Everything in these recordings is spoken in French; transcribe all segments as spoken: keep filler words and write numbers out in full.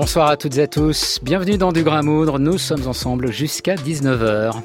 Bonsoir à toutes et à tous, bienvenue dans Du Grain à Moudre, nous sommes ensemble jusqu'à dix-neuf heures.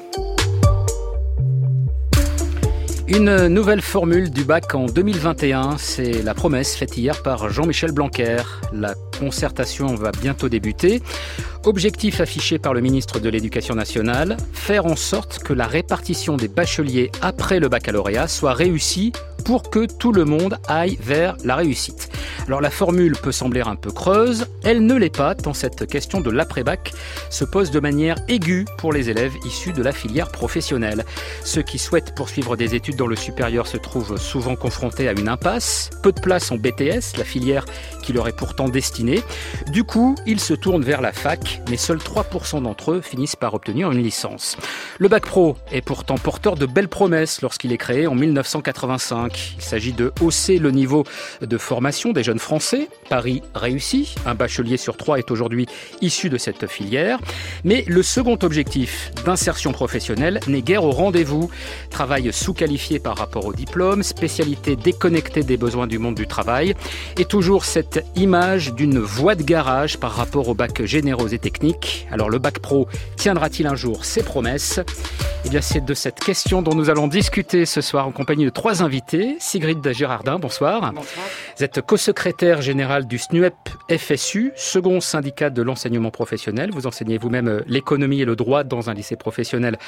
Une nouvelle formule du bac en deux mille vingt et un, c'est la promesse faite hier par Jean-Michel Blanquer. La concertation va bientôt débuter. Objectif affiché par le ministre de l'Éducation nationale, faire en sorte que la répartition des bacheliers après le baccalauréat soit réussie pour que tout le monde aille vers la réussite. Alors la formule peut sembler un peu creuse, elle ne l'est pas tant cette question de l'après-bac se pose de manière aiguë pour les élèves issus de la filière professionnelle. Ceux qui souhaitent poursuivre des études dans le supérieur se trouvent souvent confrontés à une impasse, peu de place en B T S, la filière qui leur est pourtant destinée. Du coup, ils se tournent vers la fac, mais seuls trois pour cent d'entre eux finissent par obtenir une licence. Le bac pro est pourtant porteur de belles promesses lorsqu'il est créé en mille neuf cent quatre-vingt-cinq. Il s'agit de hausser le niveau de formation des jeunes Français. Paris réussit. Un bachelier sur trois est aujourd'hui issu de cette filière. Mais le second objectif d'insertion professionnelle n'est guère au rendez-vous. Travail sous-qualifié par rapport au diplôme, spécialité déconnectée des besoins du monde du travail, et toujours cette image d'une voie de garage par rapport au bac généraux et techniques. Alors le bac pro tiendra-t-il un jour ses promesses ? Eh bien c'est de cette question dont nous allons discuter ce soir en compagnie de trois invités. Sigrid Girardin, bonsoir. Bonsoir. Vous êtes co-secrétaire générale du S N U E P F S U, second syndicat de l'enseignement professionnel. Vous enseignez vous-même l'économie et le droit dans un lycée professionnel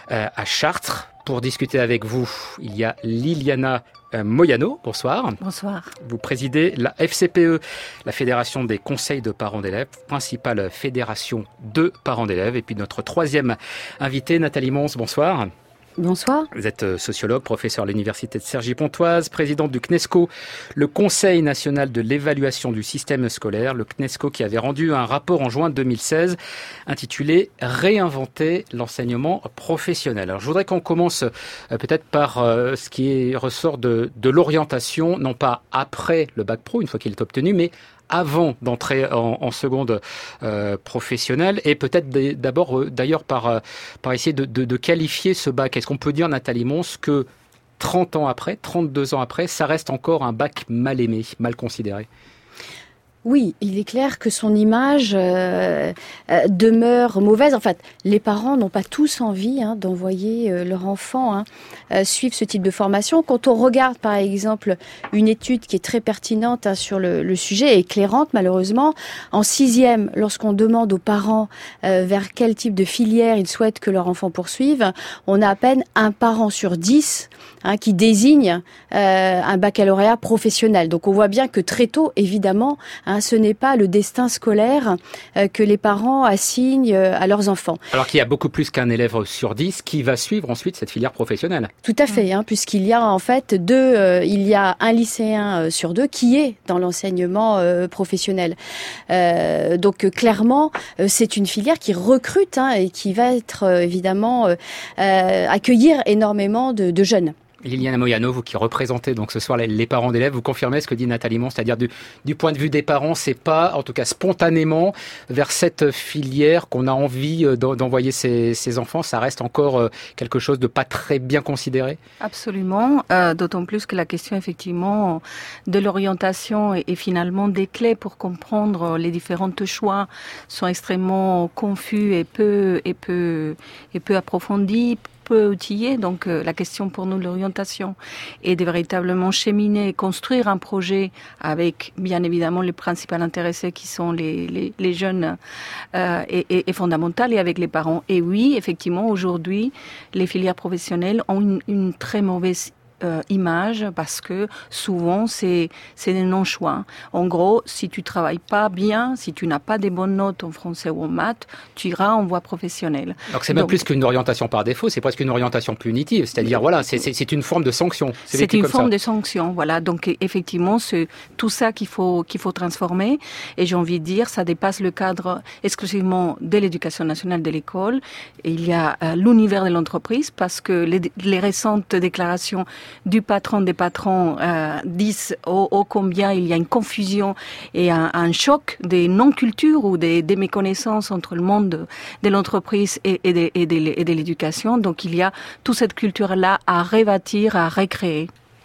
à Chartres. Pour discuter avec vous, il y a Liliana Moyano, bonsoir. Bonsoir. Vous présidez la F C P E, la Fédération des conseils de parents d'élèves, principale fédération de parents d'élèves. Et puis notre troisième invitée, Nathalie Mons, bonsoir. Bonsoir. Vous êtes sociologue, professeur à l'université de Cergy-Pontoise, présidente du CNESCO, le Conseil national de l'évaluation du système scolaire, le CNESCO qui avait rendu un rapport en juin deux mille seize intitulé « Réinventer l'enseignement professionnel ». Alors je voudrais qu'on commence euh, peut-être par euh, ce qui ressort de, de l'orientation, non pas après le bac pro, une fois qu'il est obtenu, mais avant d'entrer en, en seconde euh, professionnelle, et peut-être d'abord euh, d'ailleurs par, euh, par essayer de, de, de qualifier ce bac. Est-ce qu'on peut dire, Nathalie Mons, que trente ans après, trente-deux ans après, ça reste encore un bac mal aimé, mal considéré ? Oui, il est clair que son image euh, euh, demeure mauvaise. En fait, les parents n'ont pas tous envie hein, d'envoyer euh, leur enfant hein, euh, suivre ce type de formation. Quand on regarde, par exemple, une étude qui est très pertinente hein, sur le, le sujet, et éclairante malheureusement, en sixième, lorsqu'on demande aux parents euh, vers quel type de filière ils souhaitent que leur enfant poursuive, on a à peine un parent sur dix hein, qui désigne euh, un baccalauréat professionnel. Donc on voit bien que très tôt, évidemment, Hein, ce n'est pas le destin scolaire euh, que les parents assignent euh, à leurs enfants. Alors qu'il y a beaucoup plus qu'un élève sur dix qui va suivre ensuite cette filière professionnelle. Tout à fait, hein, puisqu'il y a en fait deux, euh, il y a un lycéen euh, sur deux qui est dans l'enseignement euh, professionnel. Euh, donc euh, clairement, euh, c'est une filière qui recrute hein, et qui va être euh, évidemment euh, euh, accueillir énormément de, de jeunes. Liliana Moyano, vous qui représentez donc ce soir les, les parents d'élèves, vous confirmez ce que dit Nathalie Mons, c'est-à-dire du, du point de vue des parents, c'est pas, en tout cas spontanément, vers cette filière qu'on a envie d'envoyer ses, ses enfants, ça reste encore quelque chose de pas très bien considéré ? Absolument, euh, d'autant plus que la question effectivement de l'orientation et, et finalement des clés pour comprendre les différents choix sont extrêmement confus et peu, et peu, et peu approfondis, peu outillés. Donc euh, la question pour nous de l'orientation est de véritablement cheminer, construire un projet avec bien évidemment les principaux intéressés qui sont les, les, les jeunes euh, et, et, et fondamental, et avec les parents. Et oui, effectivement, aujourd'hui, les filières professionnelles ont une, une très mauvaise Euh, image parce que souvent c'est c'est des non-choix. En gros, si tu travailles pas bien, si tu n'as pas des bonnes notes en français ou en maths, tu iras en voie professionnelle. Donc c'est même Donc, plus qu'une orientation par défaut, c'est presque une orientation punitive, c'est-à-dire voilà, c'est c'est, c'est une forme de sanction. C'est, c'est une forme ça. de sanction, voilà. Donc effectivement, c'est tout ça qu'il faut qu'il faut transformer. Et j'ai envie de dire, ça dépasse le cadre exclusivement de l'éducation nationale de l'école. Et il y a euh, l'univers de l'entreprise, parce que les, les récentes déclarations du patron des patrons euh, disent ô, ô combien il y a une confusion et un, un choc des non-cultures ou des, des méconnaissances entre le monde de, de l'entreprise et, et, de, et, de, et de l'éducation. Donc il y a toute cette culture-là à rebâtir, à recréer.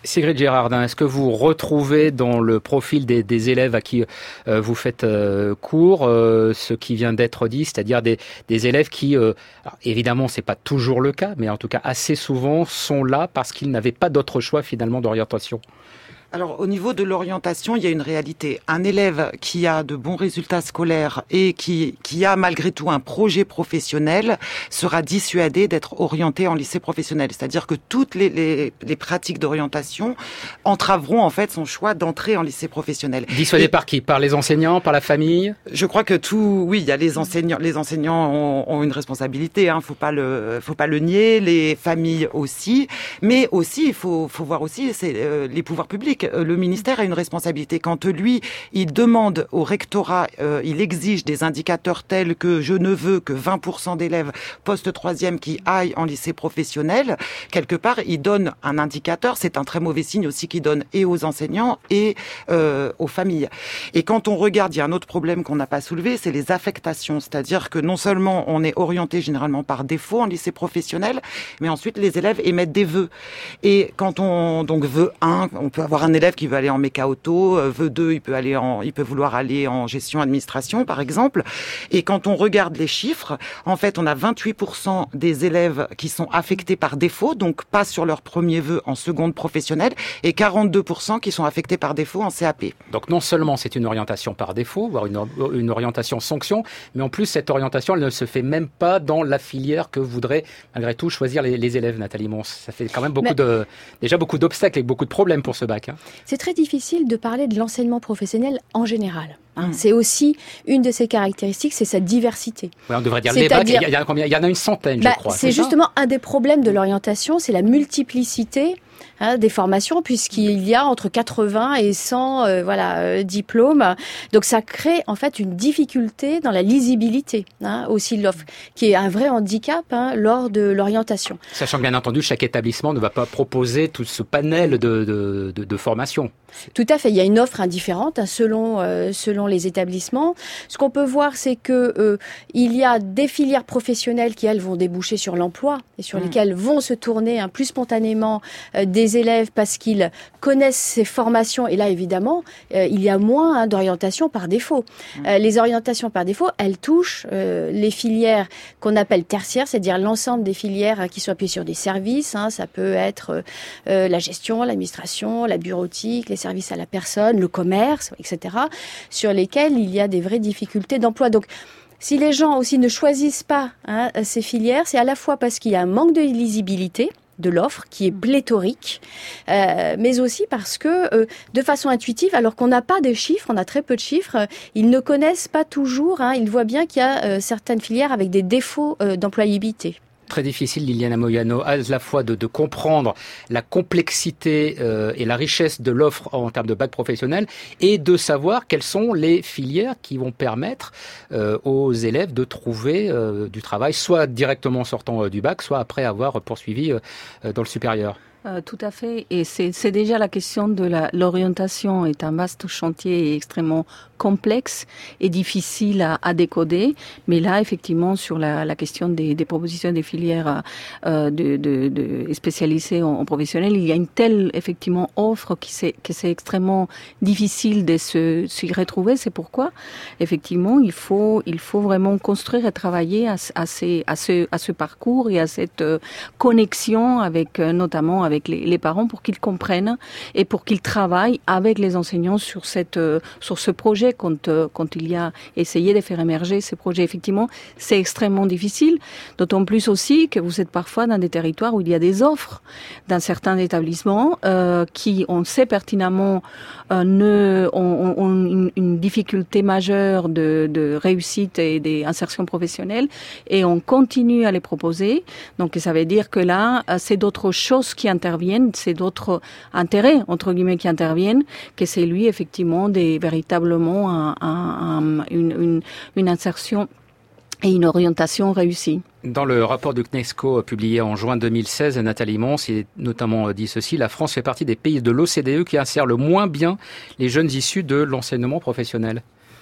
Sigrid Gérardin, est-ce que vous retrouvez dans le profil des, des élèves à qui euh, vous faites euh, cours euh, ce qui vient d'être dit, c'est-à-dire des, des élèves qui, euh, alors évidemment c'est pas toujours le cas, mais en tout cas assez souvent sont là parce qu'ils n'avaient pas d'autre choix finalement d'orientation? Alors, au niveau de l'orientation, il y a une réalité. Un élève qui a de bons résultats scolaires et qui, qui a malgré tout un projet professionnel sera dissuadé d'être orienté en lycée professionnel. C'est-à-dire que toutes les, les, les pratiques d'orientation entraveront en fait son choix d'entrer en lycée professionnel. Dissuadé et, par qui? Par les enseignants, par la famille? Je crois que tout, oui, il y a les enseignants. Les enseignants ont, ont une responsabilité. Hein, faut pas le, faut pas le nier. Les familles aussi, mais aussi il faut, faut voir aussi c'est euh, les pouvoirs publics. Le ministère a une responsabilité. Quand lui, il demande au rectorat, euh, il exige des indicateurs tels que je ne veux que vingt pour cent d'élèves post-troisième qui aillent en lycée professionnel, quelque part, il donne un indicateur. C'est un très mauvais signe aussi qu'il donne et aux enseignants et euh, aux familles. Et quand on regarde, il y a un autre problème qu'on n'a pas soulevé, c'est les affectations. C'est-à-dire que non seulement on est orienté généralement par défaut en lycée professionnel, mais ensuite les élèves émettent des vœux. Et quand on donc vœu un, on peut avoir un élève qui veut aller en méca auto, vœu deux, il peut aller en, il peut vouloir aller en gestion administration, par exemple. Et quand on regarde les chiffres, en fait, on a vingt-huit pour cent des élèves qui sont affectés par défaut, donc pas sur leur premier vœu en seconde professionnelle, et quarante-deux pour cent qui sont affectés par défaut en C A P. Donc non seulement c'est une orientation par défaut, voire une, une orientation sanction, mais en plus cette orientation, elle ne se fait même pas dans la filière que voudraient malgré tout choisir les, les élèves, Nathalie Mons. Ça fait quand même beaucoup mais... de, déjà beaucoup d'obstacles et beaucoup de problèmes pour ce bac. Hein. C'est très difficile de parler de l'enseignement professionnel en général. Hein. Mmh. C'est aussi une de ses caractéristiques, c'est sa diversité. Ouais, on devrait dire les bacs, il y, a, il, y a combien, il y en a une centaine, bah, je crois. C'est, c'est justement un des problèmes de l'orientation, c'est la multiplicité hein, des formations, puisqu'il y a entre quatre-vingts et cent euh, voilà, euh, diplômes. Donc ça crée en fait une difficulté dans la lisibilité hein, aussi de l'offre, qui est un vrai handicap hein, lors de l'orientation. Sachant que bien entendu, chaque établissement ne va pas proposer tout ce panel de, de, de, de formations. Tout à fait, il y a une offre indifférente hein, selon euh, selon les établissements. Ce qu'on peut voir, c'est que euh, il y a des filières professionnelles qui elles vont déboucher sur l'emploi et sur mmh. lesquelles vont se tourner hein, plus spontanément euh, des élèves parce qu'ils connaissent ces formations. Et là, évidemment, euh, il y a moins hein, d'orientation par défaut. Mmh. Euh, les orientations par défaut, elles touchent euh, les filières qu'on appelle tertiaires, c'est-à-dire l'ensemble des filières hein, qui sont appuyées sur des services. Hein, ça peut être euh, la gestion, l'administration, la bureautique, les services à la personne, le commerce, et cetera, sur lesquels il y a des vraies difficultés d'emploi. Donc, si les gens aussi ne choisissent pas hein, ces filières, c'est à la fois parce qu'il y a un manque de lisibilité de l'offre qui est pléthorique, euh, mais aussi parce que euh, de façon intuitive, alors qu'on n'a pas de chiffres, on a très peu de chiffres, euh, ils ne connaissent pas toujours, hein, ils voient bien qu'il y a euh, certaines filières avec des défauts euh, d'employabilité. Très difficile, Liliana Moyano, à la fois de, de comprendre la complexité euh, et la richesse de l'offre en termes de bac professionnel et de savoir quelles sont les filières qui vont permettre euh, aux élèves de trouver euh, du travail, soit directement sortant euh, du bac, soit après avoir poursuivi euh, dans le supérieur. Euh, tout à fait, et c'est, c'est déjà la question de la, l'orientation est un vaste chantier et extrêmement complexe et difficile à, à décoder, mais là effectivement sur la, la question des, des propositions des filières euh, de, de, de spécialisées en, en professionnel, il y a une telle effectivement offre qui c'est, que c'est extrêmement difficile de se, s'y retrouver. C'est pourquoi effectivement il faut il faut vraiment construire et travailler à, à, ces, à ce à ce parcours et à cette euh, connexion avec euh, notamment avec avec les, les parents pour qu'ils comprennent et pour qu'ils travaillent avec les enseignants sur cette euh, sur ce projet quand euh, quand il y a essayé de faire émerger ces projets. Effectivement, c'est extrêmement difficile, d'autant plus aussi que vous êtes parfois dans des territoires où il y a des offres dans certains établissements euh, qui, on sait pertinemment, euh, ne ont, ont une, une difficulté majeure de, de réussite et d'insertion professionnelle et on continue à les proposer. Donc ça veut dire que là, c'est d'autres choses qui interviennent interviennent, c'est d'autres intérêts, entre guillemets, qui interviennent, que c'est lui, effectivement, des, véritablement un, un, un, une, une, une insertion et une orientation réussie. Dans le rapport du CNESCO publié en juin deux mille seize, Nathalie Mons, il est notamment dit ceci: la France fait partie des pays de l'O C D E qui insèrent le moins bien les jeunes issus de l'enseignement professionnel.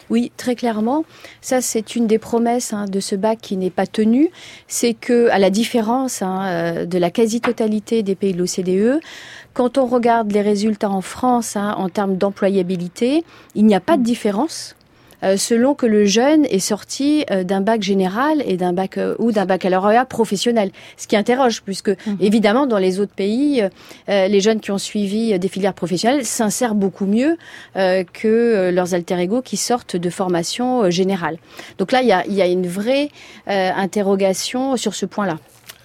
Oui, très clairement. Ça, c'est une des promesses hein, de ce bac qui n'est pas tenue. C'est que, à la différence hein, de la quasi-totalité des pays de l'O C D E, quand on regarde les résultats en France hein, en termes d'employabilité, il n'y a pas de différence. Selon que le jeune est sorti d'un bac général et d'un bac ou d'un baccalauréat professionnel. Ce qui interroge, puisque mmh. évidemment dans les autres pays, euh, les jeunes qui ont suivi des filières professionnelles s'insèrent beaucoup mieux euh, que leurs alter ego qui sortent de formation euh, générale. Donc là, il y a, il y a une vraie euh, interrogation sur ce point-là.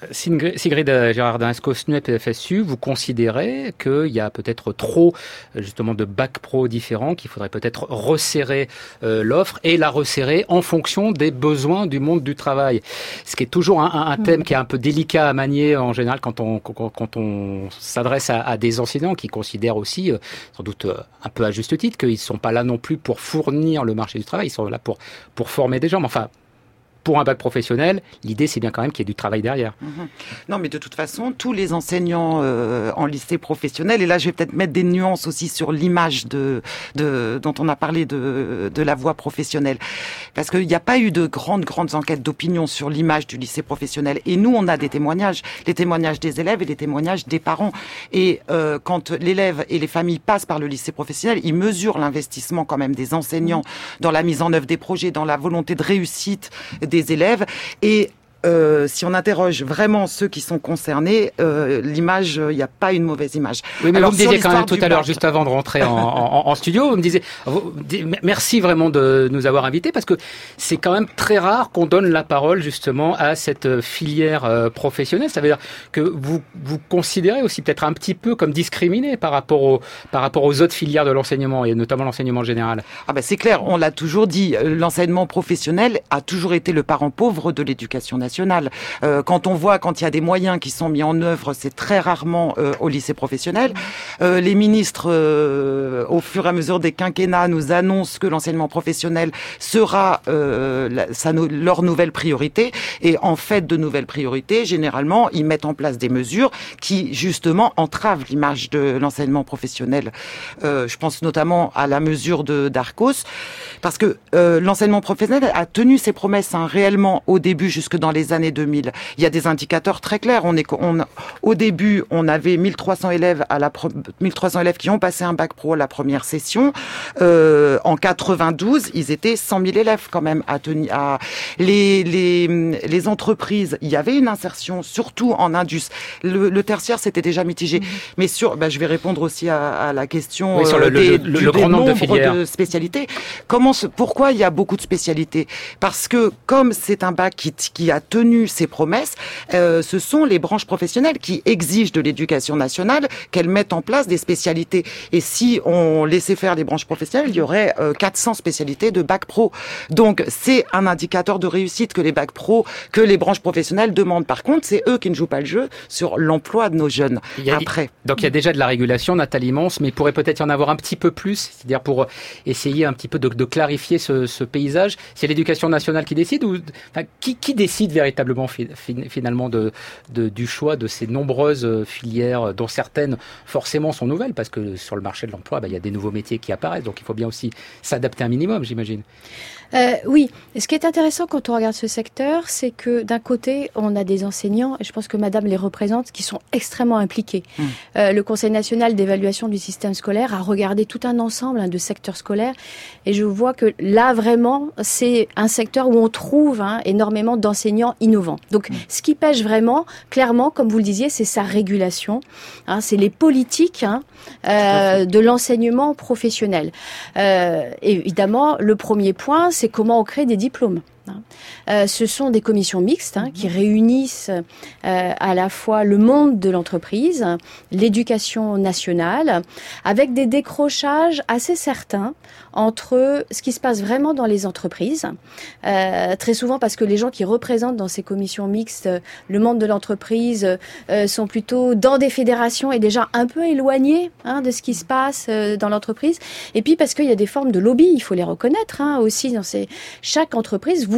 Sigrid Girardin, est-ce qu'au S N U E P F S U, vous considérez qu'il y a peut-être trop justement de bacs pro différents, qu'il faudrait peut-être resserrer euh, l'offre et la resserrer en fonction des besoins du monde du travail? Ce qui est toujours un, un, un thème qui est un peu délicat à manier en général quand on, quand, quand on s'adresse à, à des enseignants qui considèrent aussi, euh, sans doute euh, un peu à juste titre, qu'ils ne sont pas là non plus pour fournir le marché du travail, ils sont là pour, pour former des gens. Mais enfin, pour un bac professionnel, l'idée, c'est bien quand même qu'il y ait du travail derrière. Mmh. Non, mais de toute façon, tous les enseignants euh, en lycée professionnel, et là, je vais peut-être mettre des nuances aussi sur l'image de, de dont on a parlé de, de la voie professionnelle. Parce qu'il n'y a pas eu de grandes, grandes enquêtes d'opinion sur l'image du lycée professionnel. Et nous, on a des témoignages, les témoignages des élèves et les témoignages des parents. Et euh, quand l'élève et les familles passent par le lycée professionnel, ils mesurent l'investissement quand même des enseignants dans la mise en œuvre des projets, dans la volonté de réussite des élèves. Et Euh, si on interroge vraiment ceux qui sont concernés, euh, l'image, il euh, n'y a pas une mauvaise image. Oui, mais alors, vous me disiez quand même tout à l'heure, juste avant de rentrer en, en, en studio, vous me disiez, vous, merci vraiment de nous avoir invités, parce que c'est quand même très rare qu'on donne la parole justement à cette filière euh, professionnelle. Ça veut dire que vous vous considérez aussi peut-être un petit peu comme discriminé par rapport aux par rapport aux autres filières de l'enseignement, et notamment l'enseignement général. Ah ben c'est clair, on l'a toujours dit, l'enseignement professionnel a toujours été le parent pauvre de l'éducation nationale. Euh, quand on voit, quand il y a des moyens qui sont mis en œuvre, c'est très rarement euh, au lycée professionnel. Euh, les ministres, euh, au fur et à mesure des quinquennats, nous annoncent que l'enseignement professionnel sera euh, la, sa, leur nouvelle priorité. Et en fait de nouvelles priorités, généralement, ils mettent en place des mesures qui, justement, entravent l'image de l'enseignement professionnel. Euh, je pense notamment à la mesure de d'Arcos, parce que euh, l'enseignement professionnel a tenu ses promesses hein, réellement au début, jusque dans les années deux mille. Il y a des indicateurs très clairs. On est, on, au début, on avait mille trois cents élèves à la mille trois cents élèves qui ont passé un bac pro à la première session. Euh, en quatre-vingt-douze, ils étaient cent mille élèves quand même à tenir. À les, les les entreprises, il y avait une insertion, surtout en indus. Le, le tertiaire, c'était déjà mitigé. Mmh. Mais sur, bah, je vais répondre aussi à, à la question oui, sur le, des, le, le, du, le grand des nombre de, nombres filières. de spécialités. Comment, pourquoi il y a beaucoup de spécialités? Parce que comme c'est un bac qui, qui a tenu ses promesses, euh, ce sont les branches professionnelles qui exigent de l'éducation nationale qu'elles mettent en place des spécialités. Et si on laissait faire les branches professionnelles, il y aurait euh, quatre cents spécialités de bac pro. Donc c'est un indicateur de réussite que les bacs pro, que les branches professionnelles demandent. Par contre, c'est eux qui ne jouent pas le jeu sur l'emploi de nos jeunes. Il y a, après. Donc il y a déjà de la régulation, Nathalie Mons, mais il pourrait peut-être y en avoir un petit peu plus, c'est-à-dire pour essayer un petit peu de, de clarifier ce, ce paysage. C'est l'éducation nationale qui décide ou enfin, qui, qui décide véritablement finalement de, de, du choix de ces nombreuses filières dont certaines forcément sont nouvelles parce que sur le marché de l'emploi, bah, il y a des nouveaux métiers qui apparaissent, donc il faut bien aussi s'adapter un minimum, j'imagine. Euh, oui, ce qui est intéressant quand on regarde ce secteur, c'est que d'un côté, on a des enseignants, et je pense que Madame les représente, qui sont extrêmement impliqués. Mmh. Euh, le Conseil national d'évaluation du système scolaire a regardé tout un ensemble hein, de secteurs scolaires, et je vois que là, vraiment, c'est un secteur où on trouve hein, énormément d'enseignants innovants. Donc, mmh. ce qui pêche vraiment, clairement, comme vous le disiez, c'est sa régulation, hein, c'est les politiques hein, euh, de l'enseignement professionnel. Euh, évidemment, le premier point, c'est comment on crée des diplômes. Euh, ce sont des commissions mixtes hein, qui réunissent euh, à la fois le monde de l'entreprise, l'éducation nationale, avec des décrochages assez certains entre ce qui se passe vraiment dans les entreprises. Euh, très souvent parce que les gens qui représentent dans ces commissions mixtes le monde de l'entreprise euh, sont plutôt dans des fédérations et déjà un peu éloignés hein, de ce qui se passe euh, dans l'entreprise. Et puis parce qu'il y a des formes de lobby, il faut les reconnaître hein, aussi. Dans ces... Chaque entreprise vous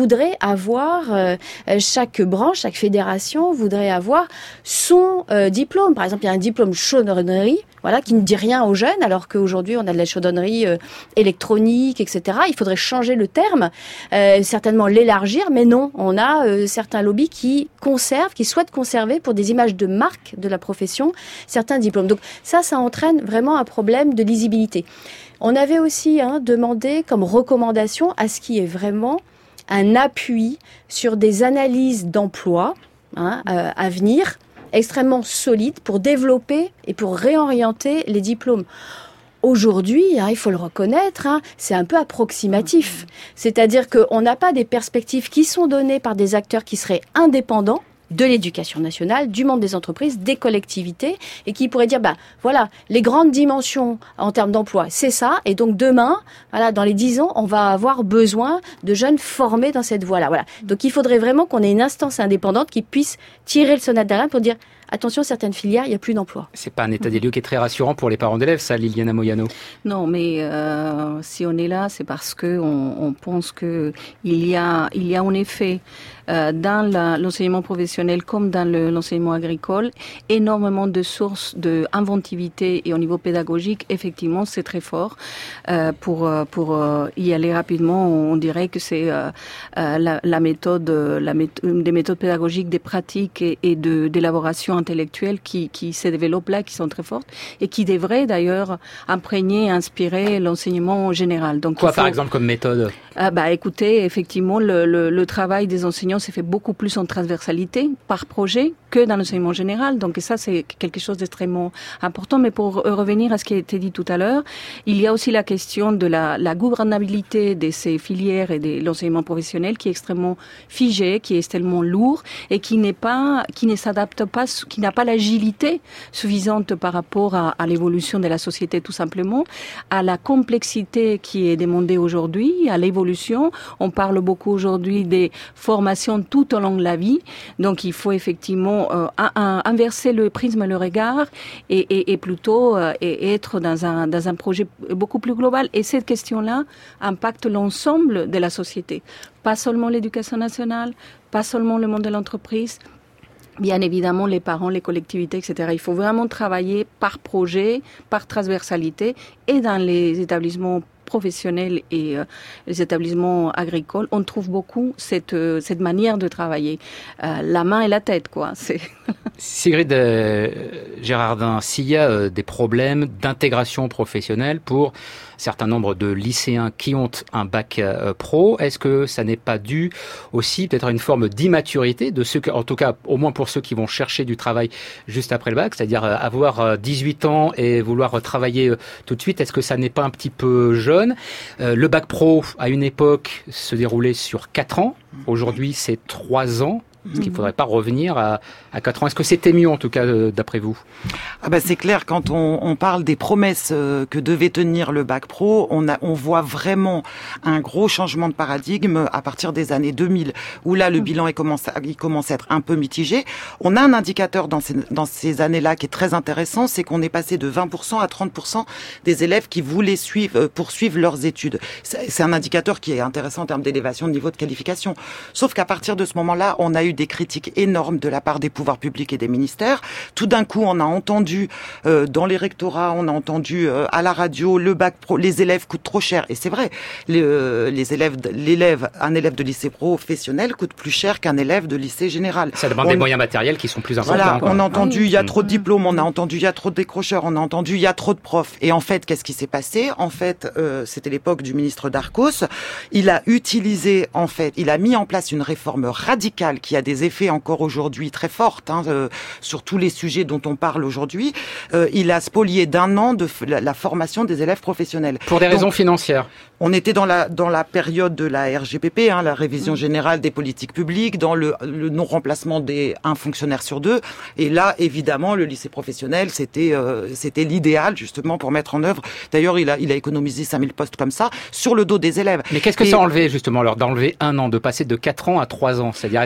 voudrait avoir, euh, chaque branche, chaque fédération voudrait avoir son euh, diplôme. Par exemple, il y a un diplôme chaudronnerie, voilà, qui ne dit rien aux jeunes, alors qu'aujourd'hui, on a de la chaudronnerie euh, électronique, et cetera. Il faudrait changer le terme, euh, certainement l'élargir, mais non, on a euh, certains lobbies qui conservent, qui souhaitent conserver pour des images de marque de la profession certains diplômes. Donc ça, ça entraîne vraiment un problème de lisibilité. On avait aussi hein, demandé comme recommandation à ce qu'il y ait vraiment un appui sur des analyses d'emploi hein, euh, à venir, extrêmement solides pour développer et pour réorienter les diplômes. Aujourd'hui, hein, il faut le reconnaître, hein, c'est un peu approximatif. C'est-à-dire qu'on n'a pas des perspectives qui sont données par des acteurs qui seraient indépendants de l'éducation nationale, du monde des entreprises, des collectivités, et qui pourraient dire, bah voilà, les grandes dimensions en termes d'emploi, c'est ça, et donc demain, voilà, dans les dix ans, on va avoir besoin de jeunes formés dans cette voie-là. Voilà. Donc il faudrait vraiment qu'on ait une instance indépendante qui puisse tirer le sonnette d'alarme pour dire, attention, certaines filières, il n'y a plus d'emploi. C'est pas un état des lieux qui est très rassurant pour les parents d'élèves, ça, Liliana Moyano. Non, mais euh, si on est là, c'est parce que on, on pense que il y a, il y a en effet euh, dans la, l'enseignement professionnel comme dans le, l'enseignement agricole énormément de sources de inventivité et au niveau pédagogique, effectivement, c'est très fort. Euh, pour pour euh, y aller rapidement, on dirait que c'est euh, euh, la, la méthode, la méthode, des méthodes pédagogiques, des pratiques et, et de d'élaboration intellectuelles qui, qui se développent là, qui sont très fortes et qui devraient d'ailleurs imprégner, inspirer l'enseignement général. Donc, quoi, faut... par exemple, comme méthode? Ah bah, écoutez, effectivement, le, le, le travail des enseignants s'est fait beaucoup plus en transversalité, par projet, que dans l'enseignement général. Donc ça, c'est quelque chose d'extrêmement important. Mais pour revenir à ce qui a été dit tout à l'heure, il y a aussi la question de la, la gouvernabilité de ces filières et de l'enseignement professionnel qui est extrêmement figé, qui est extrêmement lourd et qui n'est pas, qui ne s'adapte pas, qui n'a pas l'agilité suffisante par rapport à, à l'évolution de la société, tout simplement, à la complexité qui est demandée aujourd'hui, à l'évolution. On parle beaucoup aujourd'hui des formations tout au long de la vie. Donc, il faut effectivement euh, un, inverser le prisme, le regard et, et, et plutôt euh, et être dans un, dans un projet beaucoup plus global. Et cette question-là impacte l'ensemble de la société. Pas seulement l'éducation nationale, pas seulement le monde de l'entreprise, bien évidemment les parents, les collectivités, et cetera. Il faut vraiment travailler par projet, par transversalité et dans les établissements professionnels et euh, les établissements agricoles, on trouve beaucoup cette euh, cette manière de travailler, euh, la main et la tête, quoi. C'est Sigrid euh, Gérardin, s'il y a euh, des problèmes d'intégration professionnelle pour un certain nombre de lycéens qui ont un bac euh, pro, est-ce que ça n'est pas dû aussi peut-être à une forme d'immaturité de ceux, que, en tout cas au moins pour ceux qui vont chercher du travail juste après le bac, c'est-à-dire euh, avoir euh, dix-huit ans et vouloir euh, travailler euh, tout de suite, est-ce que ça n'est pas un petit peu jeune? euh, Le bac pro, à une époque, se déroulait sur quatre ans, aujourd'hui c'est trois ans. Est-ce qu'il ne faudrait pas revenir à, à quatre ans? Est-ce que c'était mieux, en tout cas, euh, d'après vous? Ah bah c'est clair, quand on, on parle des promesses euh, que devait tenir le bac pro, on, a, on voit vraiment un gros changement de paradigme à partir des années deux mille, où là, le bilan il commence, à, il commence à être un peu mitigé. On a un indicateur dans ces, dans ces années-là qui est très intéressant, c'est qu'on est passé de vingt pour cent à trente pour cent des élèves qui voulaient suivre, euh, poursuivre leurs études. C'est, c'est un indicateur qui est intéressant en termes d'élévation de niveau de qualification. Sauf qu'à partir de ce moment-là, on a eu des critiques énormes de la part des pouvoirs publics et des ministères. Tout d'un coup, on a entendu euh, dans les rectorats, on a entendu euh, à la radio, le bac pro, les élèves coûtent trop cher. Et c'est vrai, les, euh, les élèves, l'élève, un élève de lycée professionnel coûte plus cher qu'un élève de lycée général. Ça demande on, des moyens matériels qui sont plus importants. Voilà, quoi. on a entendu, il y a trop de diplômes, on a entendu, il y a trop de décrocheurs, on a entendu, il y a trop de profs. Et en fait, qu'est-ce qui s'est passé? En fait, euh, c'était l'époque du ministre Darcos. Il a utilisé, en fait, il a mis en place une réforme radicale qui a des effets encore aujourd'hui très forte hein, euh, sur tous les sujets dont on parle aujourd'hui. Euh, il a spolié d'un an de f- la, la formation des élèves professionnels. Pour des Donc, raisons financières. On était dans la dans la période de la R G P P, hein, la révision générale des politiques publiques, dans le, le non-remplacement des un fonctionnaire sur deux. Et là, évidemment, le lycée professionnel, c'était euh, c'était l'idéal justement pour mettre en œuvre. D'ailleurs, il a il a économisé cinq mille postes comme ça sur le dos des élèves. Mais qu'est-ce que Et... ça a enlevé justement, alors d'enlever un an, de passer de quatre ans à trois ans? C'est-à-dire, est-ce que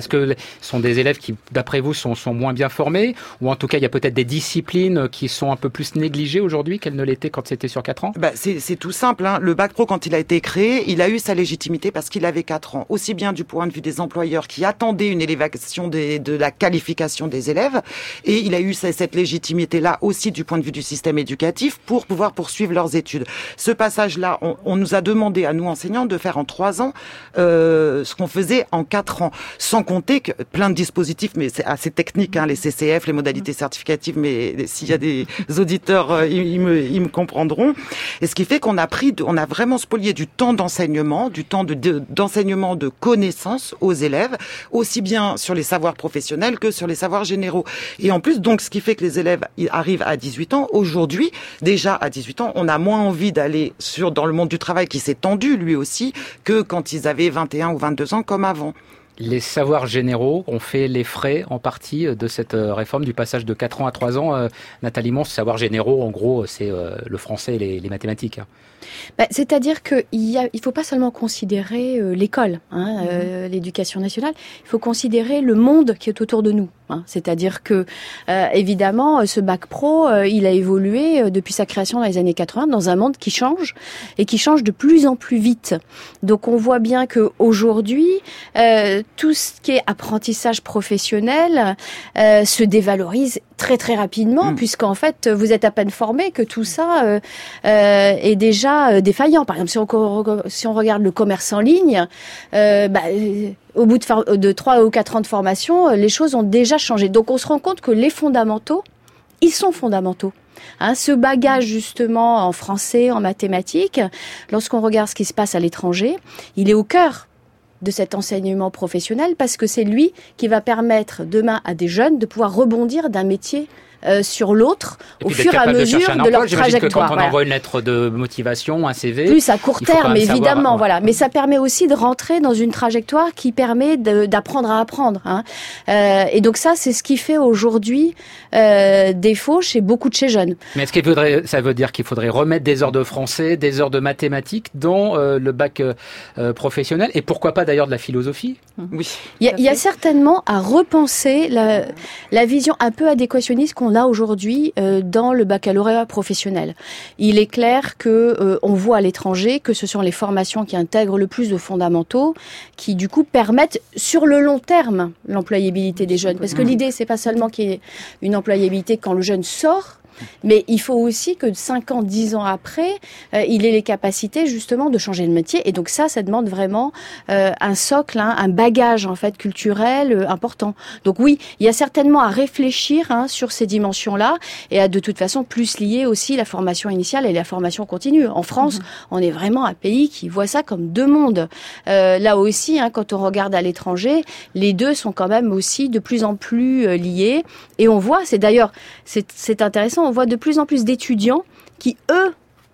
sont des élèves qui, d'après vous, sont, sont moins bien formés, ou en tout cas, il y a peut-être des disciplines qui sont un peu plus négligées aujourd'hui qu'elles ne l'étaient quand c'était sur quatre ans? Bah, c'est, c'est tout simple, hein. Le bac pro, quand il a été créé, il a eu sa légitimité parce qu'il avait quatre ans. Aussi bien du point de vue des employeurs qui attendaient une élévation des, de la qualification des élèves, et il a eu cette légitimité-là aussi du point de vue du système éducatif pour pouvoir poursuivre leurs études. Ce passage-là, on, on nous a demandé à nous enseignants de faire en trois ans euh, ce qu'on faisait en quatre ans, sans compter que plein de dispositifs, mais c'est assez technique, hein, les C C F, les modalités certificatives, mais s'il y a des auditeurs, euh, ils, ils, me, ils me comprendront. Et ce qui fait qu'on a pris, on a vraiment spolié du temps d'enseignement, du temps de, de, d'enseignement de connaissances aux élèves, aussi bien sur les savoirs professionnels que sur les savoirs généraux. Et en plus, donc, ce qui fait que les élèves arrivent à dix-huit ans, aujourd'hui, déjà à dix-huit ans, on a moins envie d'aller sur dans le monde du travail qui s'est tendu, lui aussi, que quand ils avaient vingt et un ou vingt-deux ans comme avant. Les savoirs généraux ont fait les frais en partie de cette réforme du passage de quatre ans à trois ans. Euh, Nathalie Mons, savoirs généraux, en gros, c'est euh, le français et les, les mathématiques. Bah, c'est-à-dire qu'il ne il faut pas seulement considérer euh, l'école, hein, mmh. euh, l'éducation nationale, il faut considérer le monde qui est autour de nous. Hein. C'est-à-dire que, euh, évidemment, ce bac pro, euh, il a évolué euh, depuis sa création dans les années quatre-vingts dans un monde qui change et qui change de plus en plus vite. Donc on voit bien qu'aujourd'hui, euh, tout ce qui est apprentissage professionnel euh, se dévalorise très très rapidement, mmh. puisqu'en fait, vous êtes à peine formé que tout ça euh, euh, est déjà euh, défaillant. Par exemple, si on, si on regarde le commerce en ligne, euh, bah, au bout de, de trois ou quatre ans de formation, les choses ont déjà changé. Donc on se rend compte que les fondamentaux, ils sont fondamentaux. Hein, ce bagage justement en français, en mathématiques, lorsqu'on regarde ce qui se passe à l'étranger, il est au cœur de cet enseignement professionnel parce que c'est lui qui va permettre demain à des jeunes de pouvoir rebondir d'un métier Euh, sur l'autre au fur et à mesure de, de leur trajectoire. Que quand on voilà. envoie une lettre de motivation, un C V, plus à court terme évidemment, savoir, ouais. voilà. Mais ça permet aussi de rentrer dans une trajectoire qui permet de, d'apprendre à apprendre. Hein. Euh, et donc ça, c'est ce qui fait aujourd'hui euh, défaut chez beaucoup de ces jeunes. Mais est-ce qu'il faudrait, ça veut dire qu'il faudrait remettre des heures de français, des heures de mathématiques dans euh, le bac euh, professionnel et pourquoi pas d'ailleurs de la philosophie? Oui. Il y, a, il y a certainement à repenser la, la vision un peu adéquationniste qu'on a aujourd'hui euh, dans le baccalauréat professionnel. Il est clair que euh, on voit à l'étranger que ce sont les formations qui intègrent le plus de fondamentaux, qui du coup permettent sur le long terme l'employabilité des jeunes. Parce que l'idée, c'est pas seulement qu'il y ait une employabilité quand le jeune sort, mais il faut aussi que cinq ans, dix ans après, euh, il ait les capacités justement de changer de métier. Et donc ça, ça demande vraiment euh, un socle, hein, un bagage en fait culturel euh, important. Donc oui, il y a certainement à réfléchir hein, sur ces dimensions-là et à de toute façon plus lier aussi la formation initiale et la formation continue. En France, mmh. on est vraiment un pays qui voit ça comme deux mondes. Euh, là aussi, hein, quand on regarde à l'étranger, les deux sont quand même aussi de plus en plus euh, liés. Et on voit, c'est d'ailleurs, c'est, c'est intéressant, on voit de plus en plus d'étudiants qui, eux,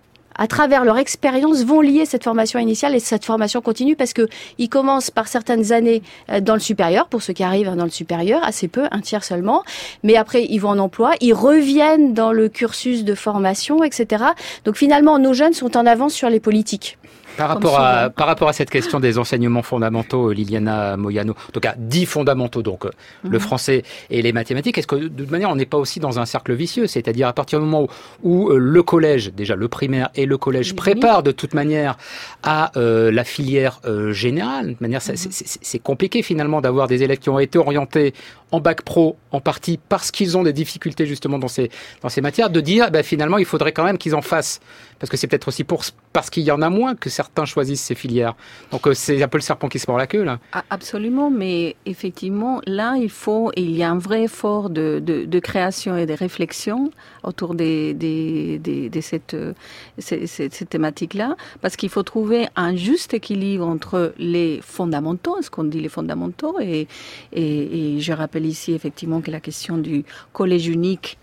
à travers leur expérience, vont lier cette formation initiale et cette formation continue parce que ils commencent par certaines années dans le supérieur, pour ceux qui arrivent dans le supérieur, assez peu, un tiers seulement, mais après ils vont en emploi, ils reviennent dans le cursus de formation, et cetera. Donc finalement, nos jeunes sont en avance sur les politiques. Par rapport, à, par rapport à cette question des enseignements fondamentaux, Liliana Moyano, en tout cas dix fondamentaux, donc mm-hmm. le français et les mathématiques, est-ce que de toute manière on n'est pas aussi dans un cercle vicieux? C'est-à-dire à partir du moment où, où euh, le collège, déjà le primaire et le collège mm-hmm. préparent de toute manière à euh, la filière euh, générale, de toute manière mm-hmm. c'est, c'est, c'est compliqué finalement d'avoir des élèves qui ont été orientés en bac pro, en partie parce qu'ils ont des difficultés justement dans ces, dans ces matières, de dire bah, finalement il faudrait quand même qu'ils en fassent. Parce que c'est peut-être aussi pour, parce qu'il y en a moins que certains choisissent ces filières. Donc euh, c'est un peu le serpent qui se mord la queue là. Absolument, mais effectivement là il faut, et il y a un vrai effort de, de, de création et de réflexion autour des, des, des, de cette, cette, cette, cette thématique-là, parce qu'il faut trouver un juste équilibre entre les fondamentaux, ce qu'on dit les fondamentaux, et, et, et je rappelle ici effectivement que la question du collège unique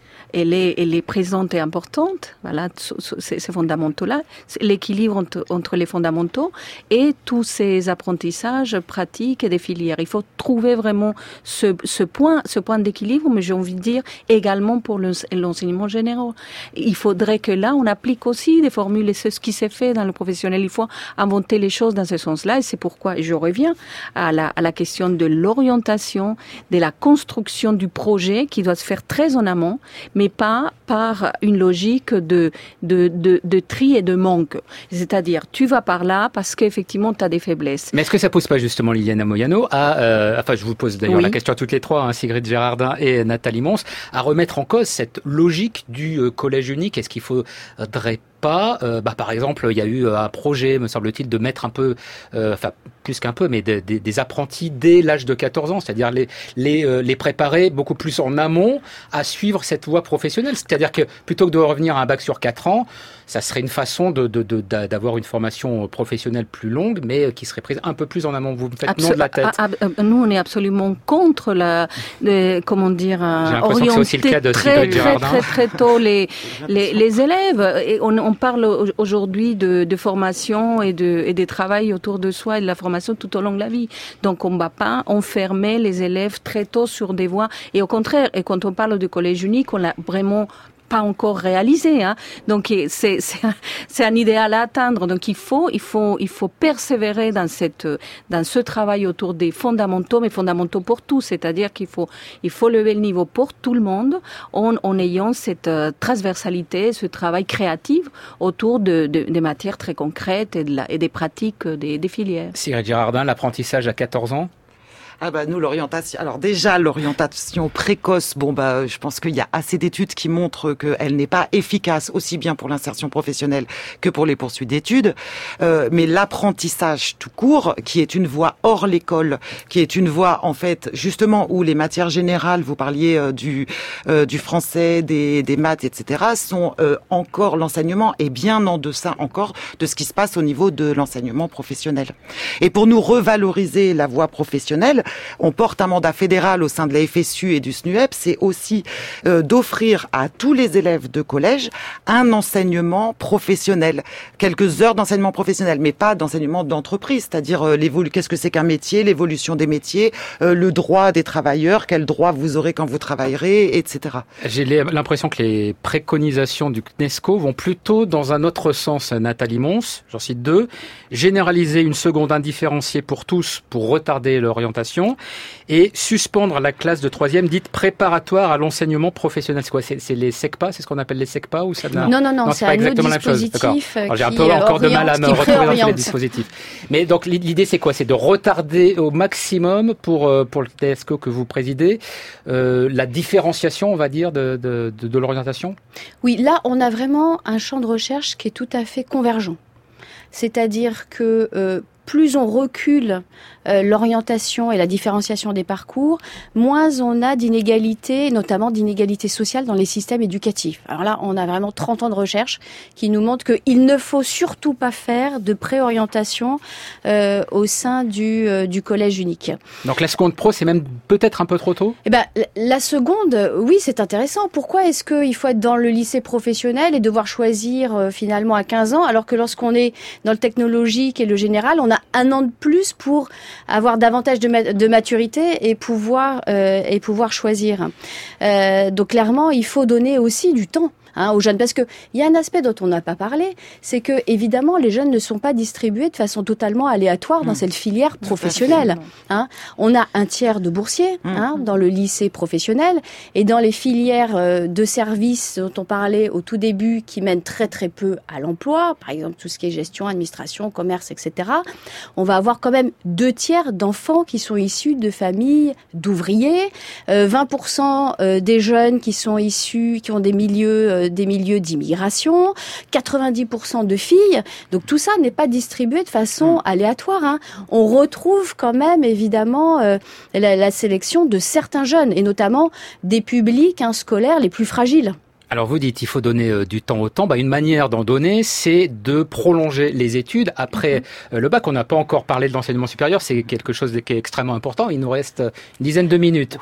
elle est, elle est présente et importante. Voilà, ces, ces fondamentaux-là, l'équilibre entre, entre les fondamentaux et tous ces apprentissages pratiques et des filières. Il faut trouver vraiment ce, ce point, ce point d'équilibre, mais j'ai envie de dire également pour le, l'enseignement général. Il faudrait que là, on applique aussi des formules, et c'est ce qui s'est fait dans le professionnel. Il faut inventer les choses dans ce sens-là, et c'est pourquoi je reviens à la, à la question de l'orientation, de la construction du projet qui doit se faire très en amont, mais pas par une logique de, de, de, de tri et de manque. C'est-à-dire, tu vas par là parce qu'effectivement, tu as des faiblesses. Mais est-ce que ça pose pas justement, Liliana Moyano, à, euh, enfin, je vous pose d'ailleurs oui. la question à toutes les trois, hein, Sigrid Girardin et Nathalie Mons, à remettre en cause cette logique du euh, collège unique. Est-ce qu'il faudrait pas, euh, bah, par exemple, il y a eu un projet, me semble-t-il, de mettre un peu, euh, enfin, plus qu'un peu, mais des, des, des apprentis dès l'âge de quatorze ans, c'est-à-dire les, les, euh, les préparer beaucoup plus en amont à suivre cette voie professionnelle. C'est-à-dire que plutôt que de revenir à un bac sur quatre ans, ça serait une façon de, de, de, d'avoir une formation professionnelle plus longue, mais qui serait prise un peu plus en amont. Vous me faites Absol- non de la tête. À, à, nous, on est absolument contre la, les, comment dire, orienter très, très, très, très, très tôt les, les, les élèves. Et on, on parle aujourd'hui de, de formation et de, et des travail autour de soi et de la formation tout au long de la vie. Donc, on ne va pas enfermer les élèves très tôt sur des voies. Et au contraire, et quand on parle de collège unique, on l'a vraiment pas encore réalisé, hein. Donc c'est c'est un, c'est un idéal à atteindre. Donc il faut il faut il faut persévérer dans cette dans ce travail autour des fondamentaux, mais fondamentaux pour tous. C'est-à-dire qu'il faut il faut lever le niveau pour tout le monde en en ayant cette euh, transversalité, ce travail créatif autour de, de des matières très concrètes et de la, et des pratiques des, des filières. Sigrid Girardin, l'apprentissage à quatorze ans. Ah bah nous l'orientation. Alors déjà l'orientation précoce. Bon bah je pense qu'il y a assez d'études qui montrent qu'elle n'est pas efficace aussi bien pour l'insertion professionnelle que pour les poursuites d'études. Euh, mais l'apprentissage tout court, qui est une voie hors l'école, qui est une voie en fait justement où les matières générales, vous parliez euh, du euh, du français, des des maths, et cetera, sont euh, encore l'enseignement est bien en deçà encore de ce qui se passe au niveau de l'enseignement professionnel. Et pour nous revaloriser la voie professionnelle, on porte un mandat fédéral au sein de la F S U et du S N U E P, c'est aussi euh, d'offrir à tous les élèves de collège un enseignement professionnel, quelques heures d'enseignement professionnel, mais pas d'enseignement d'entreprise, c'est-à-dire euh, l'évolu- qu'est-ce que c'est qu'un métier, l'évolution des métiers, euh, le droit des travailleurs, quel droit vous aurez quand vous travaillerez, et cetera. J'ai l'impression que les préconisations du CNESCO vont plutôt dans un autre sens, Nathalie Mons, j'en cite deux, généraliser une seconde indifférenciée pour tous pour retarder l'orientation, et suspendre la classe de troisième dite préparatoire à l'enseignement professionnel. C'est quoi? C'est, c'est les SECPA? C'est ce qu'on appelle les SECPA ou ça n'a... Non, non, non, non c'est, c'est pas exactement la même chose. Alors, j'ai un peu encore de mal à me retrouver dans tous les dispositifs. Mais donc l'idée c'est quoi? C'est de retarder au maximum pour pour le CNESCO que vous présidez euh, la différenciation, on va dire, de, de, de, de l'orientation. Oui, là on a vraiment un champ de recherche qui est tout à fait convergent. C'est-à-dire que euh, plus on recule euh, l'orientation et la différenciation des parcours, moins on a d'inégalités, notamment d'inégalités sociales dans les systèmes éducatifs. Alors là, on a vraiment trente ans de recherche qui nous montrent qu'il ne faut surtout pas faire de préorientation euh, au sein du, euh, du collège unique. Donc la seconde pro, c'est même peut-être un peu trop tôt ? Eh ben, la seconde, oui, c'est intéressant. Pourquoi est-ce qu'il faut être dans le lycée professionnel et devoir choisir euh, finalement à quinze ans, alors que lorsqu'on est dans le technologique et le général, on a un an de plus pour avoir davantage de, ma- de maturité et pouvoir euh, et pouvoir choisir. Euh, donc clairement, il faut donner aussi du temps. Hein, aux jeunes, parce que il y a un aspect dont on n'a pas parlé, c'est que évidemment les jeunes ne sont pas distribués de façon totalement aléatoire dans mmh. cette filière professionnelle. Hein, on a un tiers de boursiers mmh. hein, dans le lycée professionnel et dans les filières euh, de services dont on parlait au tout début, qui mènent très très peu à l'emploi, par exemple tout ce qui est gestion, administration, commerce, et cetera. On va avoir quand même deux tiers d'enfants qui sont issus de familles d'ouvriers, euh, vingt pour cent des jeunes qui sont issus, qui ont des milieux euh, des milieux d'immigration, quatre-vingt-dix pour cent de filles. Donc tout ça n'est pas distribué de façon aléatoire. Hein. On retrouve quand même évidemment euh, la, la sélection de certains jeunes et notamment des publics hein, scolaires les plus fragiles. Alors vous dites, il faut donner euh, du temps au temps. Bah, une manière d'en donner, c'est de prolonger les études. Après mmh. euh, le bac, on n'a pas encore parlé de l'enseignement supérieur, c'est quelque chose qui est extrêmement important. Il nous reste une dizaine de minutes. Bon,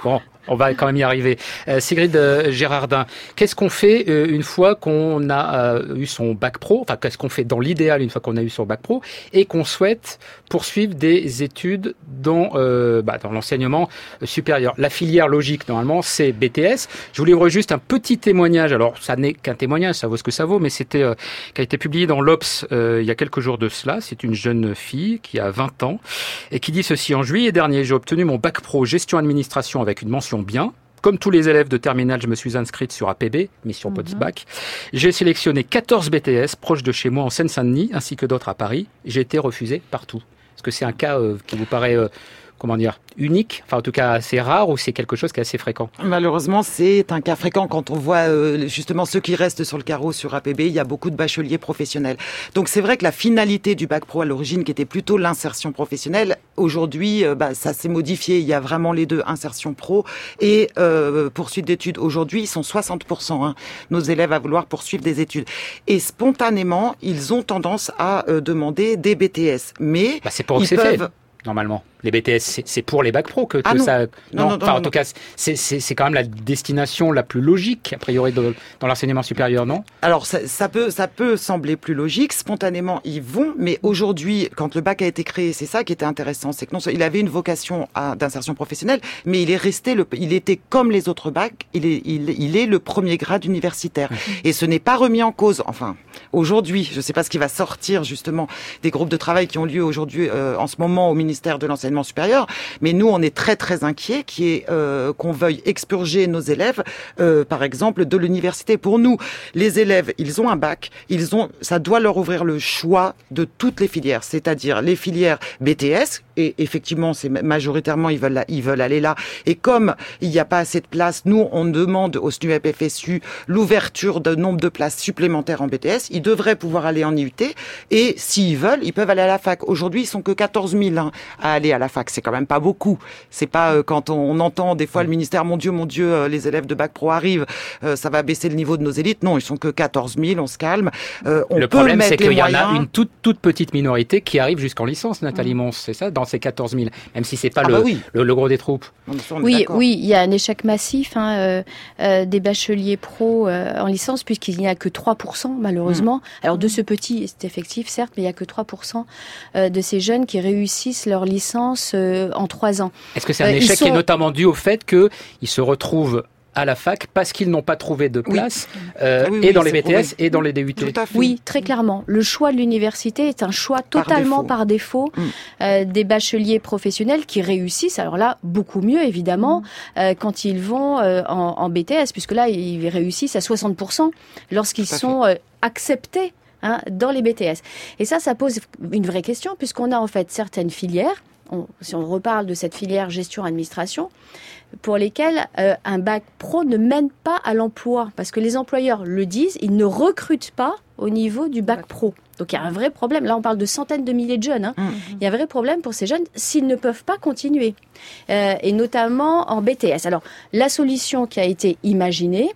On va quand même y arriver. Euh, Sigrid euh, Gérardin, qu'est-ce qu'on fait euh, une fois qu'on a euh, eu son bac pro, enfin qu'est-ce qu'on fait dans l'idéal une fois qu'on a eu son bac pro et qu'on souhaite poursuivre des études dans, euh, bah, dans l'enseignement supérieur. La filière logique, normalement, c'est B T S. Je vous livre juste un petit témoignage. Alors, ça n'est qu'un témoignage, ça vaut ce que ça vaut, mais c'était euh, qui a été publié dans l'Obs euh, il y a quelques jours de cela. C'est une jeune fille qui a vingt ans et qui dit ceci: en juillet dernier, j'ai obtenu mon bac pro gestion administration avec une mention bien. Comme tous les élèves de terminale, je me suis inscrite sur A P B, mission post-bac. J'ai sélectionné quatorze B T S proches de chez moi en Seine-Saint-Denis, ainsi que d'autres à Paris. J'ai été refusé partout. Est-ce que c'est un cas euh, qui vous paraît, euh, comment dire, unique, enfin en tout cas assez rare, ou c'est quelque chose qui est assez fréquent? Malheureusement, c'est un cas fréquent quand on voit euh, justement ceux qui restent sur le carreau sur A P B. Il y a beaucoup de bacheliers professionnels. Donc c'est vrai que la finalité du bac pro à l'origine, qui était plutôt l'insertion professionnelle, aujourd'hui, euh, bah, ça s'est modifié. Il y a vraiment les deux, insertion pro et euh, poursuite d'études. Aujourd'hui, ils sont soixante pour cent, hein, nos élèves à vouloir poursuivre des études. Et spontanément, ils ont tendance à euh, demander des B T S. Mais bah, c'est pour ils que c'est peuvent... fait. Normalement, les B T S, c'est, c'est pour les bacs pro que, que ah non. ça. Non, non, non, enfin, non, en tout cas, c'est, c'est, c'est quand même la destination la plus logique, a priori, de, dans l'enseignement supérieur, non? Alors, ça, ça peut, ça peut sembler plus logique. Spontanément, ils vont. Mais aujourd'hui, quand le bac a été créé, c'est ça qui était intéressant, c'est que non, il avait une vocation à, d'insertion professionnelle, mais il est resté, le, il était comme les autres bacs. Il est, il, il est le premier grade universitaire, mmh. et ce n'est pas remis en cause. Enfin, aujourd'hui, je ne sais pas ce qui va sortir justement des groupes de travail qui ont lieu aujourd'hui, euh, en ce moment, au ministère de l'enseignement supérieur, mais nous on est très très inquiets qui est euh, qu'on veuille expurger nos élèves, euh, par exemple de l'université. Pour nous, les élèves, ils ont un bac, ils ont, ça doit leur ouvrir le choix de toutes les filières, c'est-à-dire les filières B T S. Et effectivement, c'est majoritairement ils veulent ils veulent aller là. Et comme il n'y a pas assez de place, nous on demande au S N U F F S U l'ouverture de nombre de places supplémentaires en B T S. Ils devraient pouvoir aller en I U T et s'ils veulent, ils peuvent aller à la fac. Aujourd'hui, ils sont que quatorze mille hein, à aller à la fac. C'est quand même pas beaucoup. C'est pas euh, quand on, on entend des fois le ministère, mon Dieu, mon Dieu, euh, les élèves de bac pro arrivent, euh, ça va baisser le niveau de nos élites. Non, ils sont que quatorze mille. On se calme. Euh, on le peut problème, c'est qu'il y moyens. en a une toute toute petite minorité qui arrive jusqu'en licence. Nathalie Mons, c'est ça, dans ces quatorze mille, même si c'est pas ah le, bah oui. le le gros des troupes. Oui, oui, il y a un échec massif hein, euh, euh, des bacheliers pro euh, en licence, puisqu'il n'y a que trois pour cent malheureusement. Mmh. Alors de ce petit, c'est effectif certes, mais il n'y a que trois pour cent euh, de ces jeunes qui réussissent leur licence euh, en trois ans. Est-ce que c'est un euh, échec sont... qui est notamment dû au fait qu'ils se retrouvent à la fac parce qu'ils n'ont pas trouvé de place oui. Euh, oui, oui, et dans les B T S prouvé. Et dans les D U T. Oui, très clairement. Le choix de l'université est un choix totalement par défaut, par défaut mm. euh, des bacheliers professionnels qui réussissent, alors là, beaucoup mieux évidemment, mm. euh, quand ils vont euh, en, en B T S, puisque là, ils réussissent à soixante pour cent lorsqu'ils sont euh, acceptés hein, dans les B T S. Et ça, ça pose une vraie question, puisqu'on a en fait certaines filières, on, si on reparle de cette filière gestion-administration, pour lesquels euh, un bac pro ne mène pas à l'emploi. Parce que les employeurs le disent, ils ne recrutent pas au niveau du bac pro. Donc il y a un vrai problème. Là, on parle de centaines de milliers de jeunes. Hein. Mmh. Il y a un vrai problème pour ces jeunes s'ils ne peuvent pas continuer. Euh, et notamment en B T S. Alors, la solution qui a été imaginée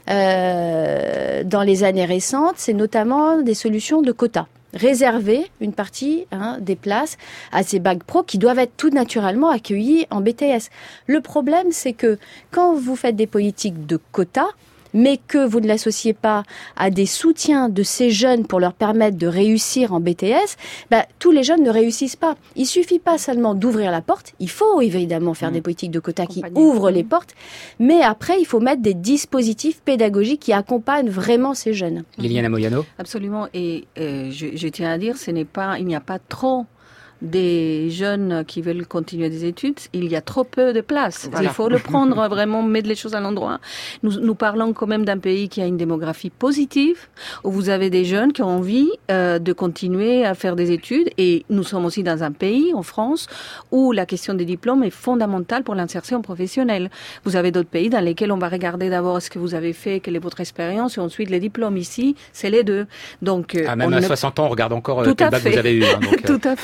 euh, dans les années récentes, c'est notamment des solutions de quotas. Réserver une partie hein, des places à ces bacs pro qui doivent être tout naturellement accueillis en B T S. Le problème, c'est que quand vous faites des politiques de quotas, mais que vous ne l'associez pas à des soutiens de ces jeunes pour leur permettre de réussir en B T S, bah, tous les jeunes ne réussissent pas. Il suffit pas seulement d'ouvrir la porte, il faut évidemment faire mmh. des politiques de quotas qui ouvrent les portes, mais après, il faut mettre des dispositifs pédagogiques qui accompagnent vraiment ces jeunes. Liliana Moyano ? Absolument, et euh, je, je tiens à dire, ce n'est pas, il n'y a pas trop des jeunes qui veulent continuer des études, il y a trop peu de place. Voilà. Il faut le prendre vraiment, mettre les choses à l'endroit. Nous, nous parlons quand même d'un pays qui a une démographie positive, où vous avez des jeunes qui ont envie euh, de continuer à faire des études, et nous sommes aussi dans un pays, en France, où la question des diplômes est fondamentale pour l'insertion professionnelle. Vous avez d'autres pays dans lesquels on va regarder d'abord ce que vous avez fait, quelle est votre expérience, et ensuite les diplômes. Ici, c'est les deux. Donc, ah, même à ne... soixante ans, on regarde encore euh, quel bac vous avez eu. Hein, donc, Tout à fait.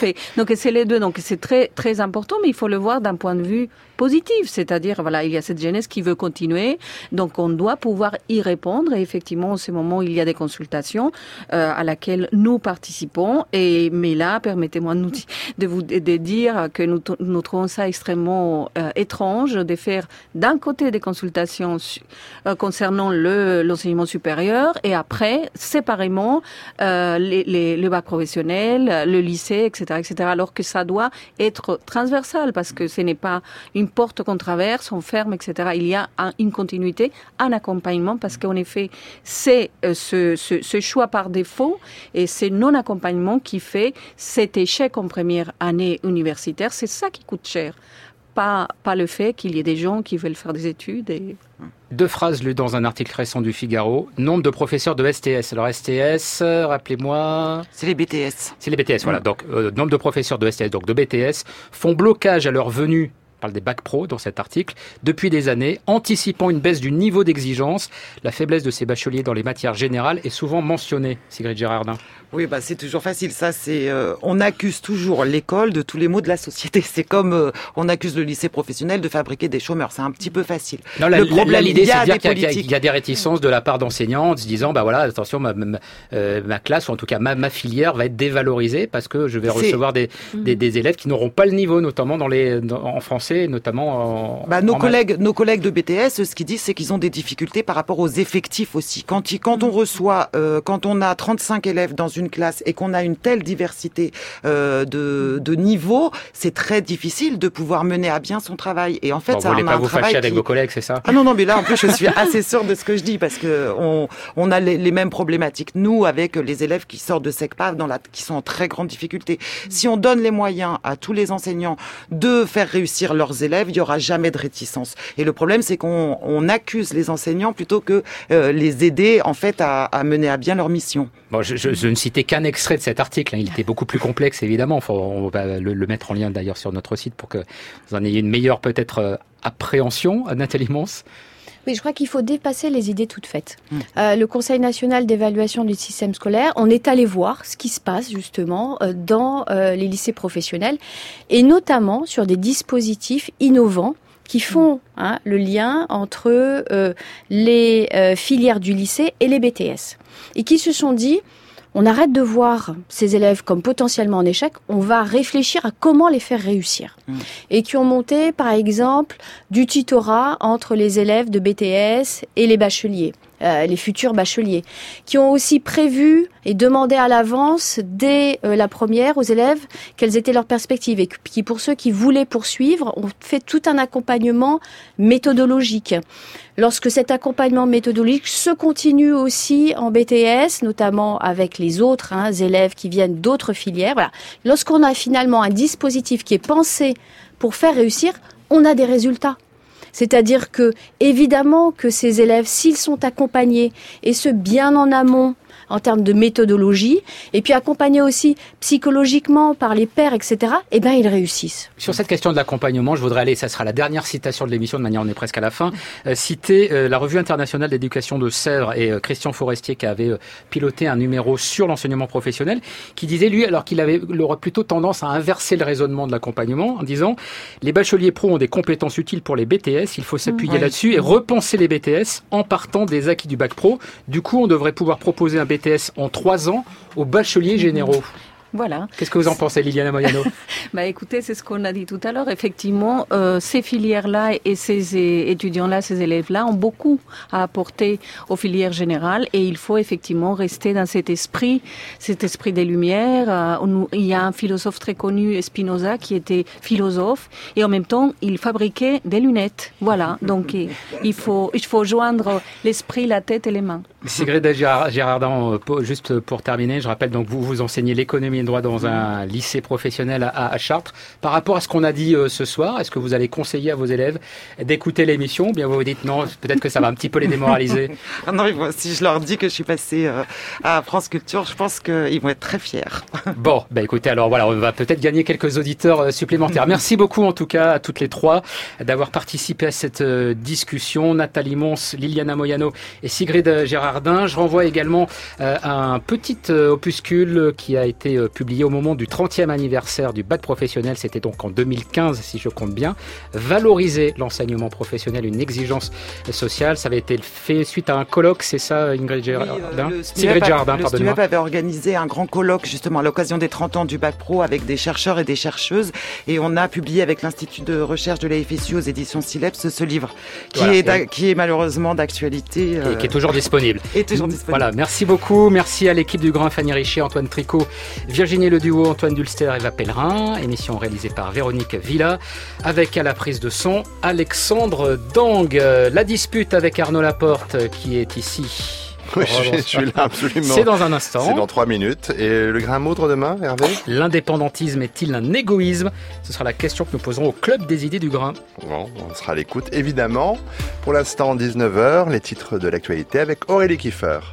Donc c'est les deux. Donc c'est très très important, mais il faut le voir d'un point de vue positif, c'est-à-dire voilà, il y a cette jeunesse qui veut continuer, donc on doit pouvoir y répondre. Et effectivement, en ce moment, il y a des consultations euh, à laquelle nous participons. Et mais là, permettez-moi de, nous, de vous de dire que nous, nous trouvons ça extrêmement euh, étrange de faire d'un côté des consultations euh, concernant le l'enseignement supérieur et après séparément euh, les, les le bac professionnel, le lycée, et cetera, et cetera. Alors que ça doit être transversal parce que ce n'est pas une porte qu'on traverse, on ferme, et cetera. Il y a un, une continuité, un accompagnement, parce qu'en effet, c'est euh, ce, ce, ce choix par défaut et c'est non-accompagnement qui fait cet échec en première année universitaire. C'est ça qui coûte cher, pas, pas le fait qu'il y ait des gens qui veulent faire des études. Et... Deux phrases lues dans un article récent du Figaro. Nombre de professeurs de S T S. Alors S T S, euh, rappelez-moi... C'est les B T S. C'est les B T S, mmh. voilà. Donc, euh, nombre de professeurs de S T S, donc de B T S, font blocage à leur venue. On parle des bacs pro dans cet article, depuis des années, anticipant une baisse du niveau d'exigence. La faiblesse de ces bacheliers dans les matières générales est souvent mentionnée, Sigrid Gérardin. Oui, bah c'est toujours facile. Ça, c'est euh, on accuse toujours l'école de tous les maux de la société. C'est comme euh, on accuse le lycée professionnel de fabriquer des chômeurs. C'est un petit peu facile. Non, la, le problème, la, l'idée, c'est de dire qu'il y, a, qu'il y a des réticences de la part d'enseignants en se disant, bah voilà, attention, ma, ma, euh, ma classe ou en tout cas ma, ma filière va être dévalorisée parce que je vais recevoir des, des, des élèves qui n'auront pas le niveau, notamment dans les dans, en français, notamment en. Bah nos en collègues, maths. nos collègues de B T S, ce qu'ils disent, c'est qu'ils ont des difficultés par rapport aux effectifs aussi. Quand ils, quand on reçoit, euh, quand on a trente-cinq élèves dans une une classe et qu'on a une telle diversité euh, de, de niveaux, c'est très difficile de pouvoir mener à bien son travail. Et en fait, bon, ça vous voulez a pas un vous travail fâcher qui... avec vos collègues, c'est ça? Ah non, non, mais là, en plus, je suis assez sûre de ce que je dis parce que on, on a les, les mêmes problématiques. Nous, avec les élèves qui sortent de SECPAF, dans la, qui sont en très grande difficulté. Si on donne les moyens à tous les enseignants de faire réussir leurs élèves, il y aura jamais de réticence. Et le problème, c'est qu'on on accuse les enseignants plutôt que euh, les aider, en fait, à, à mener à bien leur mission. Bon, je, je, je ne citais qu'un extrait de cet article. Il était beaucoup plus complexe, évidemment. Enfin, on va le, le mettre en lien d'ailleurs sur notre site pour que vous en ayez une meilleure peut-être euh, appréhension, Nathalie Mons. Oui, je crois qu'il faut dépasser les idées toutes faites. Mmh. Euh, le Conseil national d'évaluation du système scolaire, on est allé voir ce qui se passe justement euh, dans euh, les lycées professionnels et notamment sur des dispositifs innovants qui font hein, le lien entre euh, les euh, filières du lycée et les B T S. Et qui se sont dit, on arrête de voir ces élèves comme potentiellement en échec, on va réfléchir à comment les faire réussir. Mmh. Et qui ont monté, par exemple, du tutorat entre les élèves de B T S et les bacheliers. Euh, les futurs bacheliers, qui ont aussi prévu et demandé à l'avance dès euh, la première aux élèves quelles étaient leurs perspectives et qui, pour ceux qui voulaient poursuivre, ont fait tout un accompagnement méthodologique. Lorsque cet accompagnement méthodologique se continue aussi en B T S, notamment avec les autres hein, élèves qui viennent d'autres filières, voilà. Lorsqu'on a finalement un dispositif qui est pensé pour faire réussir, on a des résultats. C'est-à-dire que, évidemment, que ces élèves, s'ils sont accompagnés, et ce bien en amont, en termes de méthodologie, et puis accompagnés aussi psychologiquement par les pairs, et cetera, eh bien, ils réussissent. Sur cette question de l'accompagnement, je voudrais aller, ça sera la dernière citation de l'émission, de manière, on est presque à la fin, euh, citer euh, la Revue internationale d'éducation de Sèvres et euh, Christian Forestier qui avait euh, piloté un numéro sur l'enseignement professionnel, qui disait, lui, alors qu'il avait il aurait plutôt tendance à inverser le raisonnement de l'accompagnement, en disant, les bacheliers pros ont des compétences utiles pour les B T S, il faut s'appuyer mmh. là-dessus et repenser les B T S en partant des acquis du bac pro. Du coup, on devrait pouvoir proposer un B T S en trois ans aux bacheliers généraux. Voilà. Qu'est-ce que vous en pensez, Liliana Moyano? Bah, écoutez, c'est ce qu'on a dit tout à l'heure. Effectivement, euh, ces filières-là et ces étudiants-là, ces élèves-là ont beaucoup à apporter aux filières générales et il faut effectivement rester dans cet esprit, cet esprit des Lumières. Euh, il y a un philosophe très connu, Spinoza, qui était philosophe et en même temps, il fabriquait des lunettes. Voilà. Donc, il faut, il faut joindre l'esprit, la tête et les mains. Sigrid Gérardin, juste pour terminer, je rappelle donc vous vous enseignez l'économie et le droit dans un lycée professionnel à, à Chartres. Par rapport à ce qu'on a dit euh, ce soir, est-ce que vous allez conseiller à vos élèves d'écouter l'émission ou bien vous vous dites non, peut-être que ça va un petit peu les démoraliser? Ah non, si je leur dis que je suis passée euh, à France Culture, je pense qu'ils vont être très fiers. Bon, bah écoutez, alors voilà, on va peut-être gagner quelques auditeurs euh, supplémentaires. Merci beaucoup en tout cas à toutes les trois d'avoir participé à cette euh, discussion. Nathalie Mons, Liliana Moyano et Sigrid Gérardin. Je renvoie également euh, à un petit euh, opuscule qui a été euh, publié au moment du trentième anniversaire du bac professionnel, c'était donc en deux mille quinze si je compte bien. Valoriser l'enseignement professionnel, une exigence sociale, ça avait été fait suite à un colloque, c'est ça Ingrid Jardin oui, euh, Sigrid Jardin, Le S N U A P avait organisé un grand colloque justement à l'occasion des trente ans du bac pro avec des chercheurs et des chercheuses, et on a publié avec l'Institut de recherche de la F S U aux éditions Sileps ce livre qui, voilà, est, et... qui est malheureusement d'actualité. Euh... Et qui est toujours disponible. Et toujours disponible. Voilà, merci beaucoup, merci à l'équipe du Grand, Fanny Richer, Antoine Tricot, Virginie Leduo, Antoine Dulster, Eva Pellerin, émission réalisée par Véronique Villa, avec à la prise de son Alexandre Dang. La dispute avec Arnaud Laporte qui est ici. Oui, je suis là absolument. C'est dans un instant. C'est dans trois minutes. Et le grain à moudre demain, Hervé ? L'indépendantisme est-il un égoïsme ? Ce sera la question que nous poserons au Club des idées du grain. Bon, on sera à l'écoute, évidemment. Pour l'instant, dix-neuf heures, les titres de l'actualité avec Aurélie Kiefer.